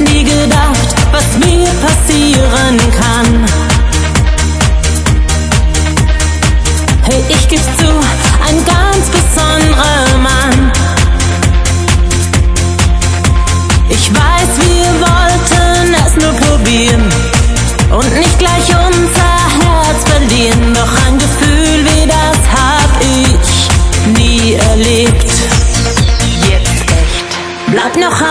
nie gedacht, was mir passieren kann. Hey, ich geb's zu, ein ganz besonderer Mann. Ich weiß, wir wollten es nur probieren und nicht gleich unser Herz verlieren. Doch ein Gefühl wie das hab ich nie erlebt. Jetzt echt. Bleib noch